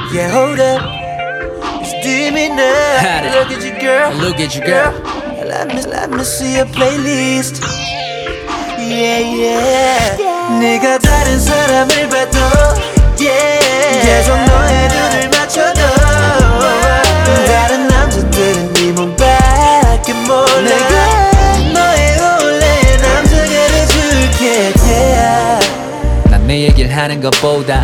Yeah, hold up, it's steaming up. Look at you, girl. Look at you, girl. Let me see your playlist. Yeah, yeah. 네가 다른 사람을 봐도 yeah. 계속 너의 눈을 맞춰도 다른 남자들은 네 몸밖에 몰라. 내가 너의 원래의 남자가 돼줄게. Yeah. 난 내 얘기를 하는 것보다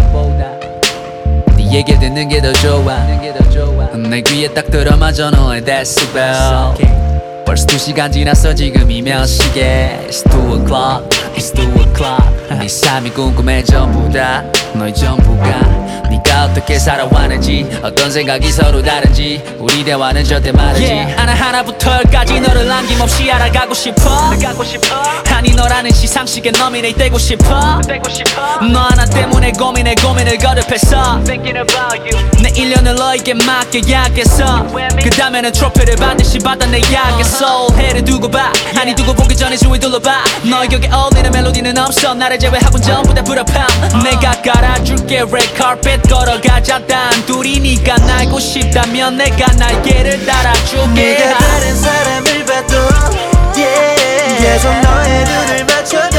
네 얘기를 듣는 게 더 좋아. 내 귀에 딱 들어맞아 너의 데시벨. 벌써 2시간 지났어. 지금이 몇 시게? It's 2 o'clock, it's 2 o'clock. 네 삶이 궁금해 전부 다. 너의 전부가 네가 어떻게 살아왔는지, 어떤 생각이 서로 다른지, 우리 대화는 절대 말하지. 하나부터 열까지 너를 남김없이 알아가고 싶어. 아니 너라는 시상식에 노미네이트 되고 싶어. 너 하나 때문에 고민을 거듭했어. 내 1년을 너에게 맡겨야겠어. 그 다음에는 트로피를 반드시 받아내야겠어. 해를 두고 봐, 아니 두고 보기 전에 주위 둘러봐. 너의 격에 어울리는 멜로디는 없어. 나를 제외하곤 전부 다 불합함. 내가 깔아줄게 red carpet 걸어가자 단둘이니까 날고 싶다면 내가 날개를 달아줄게. 네가 다른 사람을 봐도 yeah. 계속 너의 눈을 맞춰도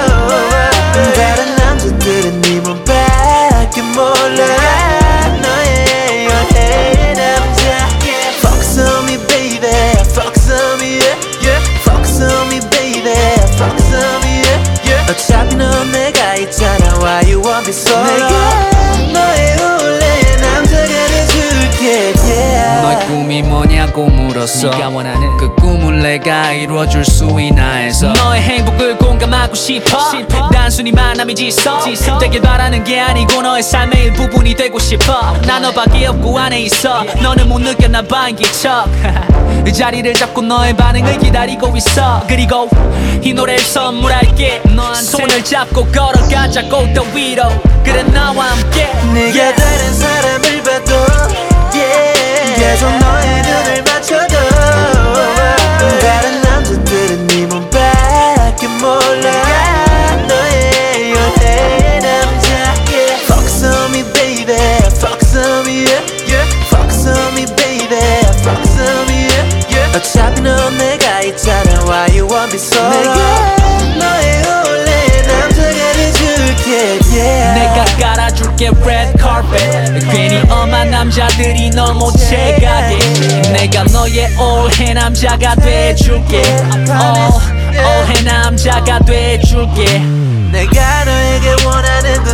다른 남자들은 네 몸밖에 몰라. 너의 연애의 남자 Focus on me baby, focus on me yeah. Focus on me baby, focus on me yeah. 어차피 넌 내가 있잖아. Why you want me so long? 너의 원래의 남자가 돼줄게 yeah. 너의 꿈이 뭐냐고 물었어. 네가 원하는 그 꿈을 내가 이루어줄 수 있나 해서 너의 행복을 공감하고 싶어. 단순히 만남이지서 되길 바라는 게 아니고 너의 삶의 일부분이 되고 싶어. 난 너밖에 없고 안에 있어. 너는 못 느꼈나봐 인기척. 이 자리를 잡고 너의 반응을 기다리고 있어. 그리고 이 노래를 선물할게. 너한테 손을 잡고 걸어가자고 더 위로. 그래 나와 함께 네가 다른 사람을 봐도 yeah. 계속 너의 눈을 맞춰도 다른 남자들은 네 몸밖에 몰라. 너의 연애의 남자 yeah. Focus on me baby, focus on me yeah. Focus on me baby, focus on me yeah. 어차피 넌 내가 있잖아. Why you want me so long? 내가 너의 원래의 남자가 돼줄게 yeah. 내가 깔아줄게 red carpet. 괜히 엄한 남자들이 널 못 채가게. 내가 너의 올해 남자가 돼줄게. 올해 남자가 돼줄게. 내가 너에게 원하는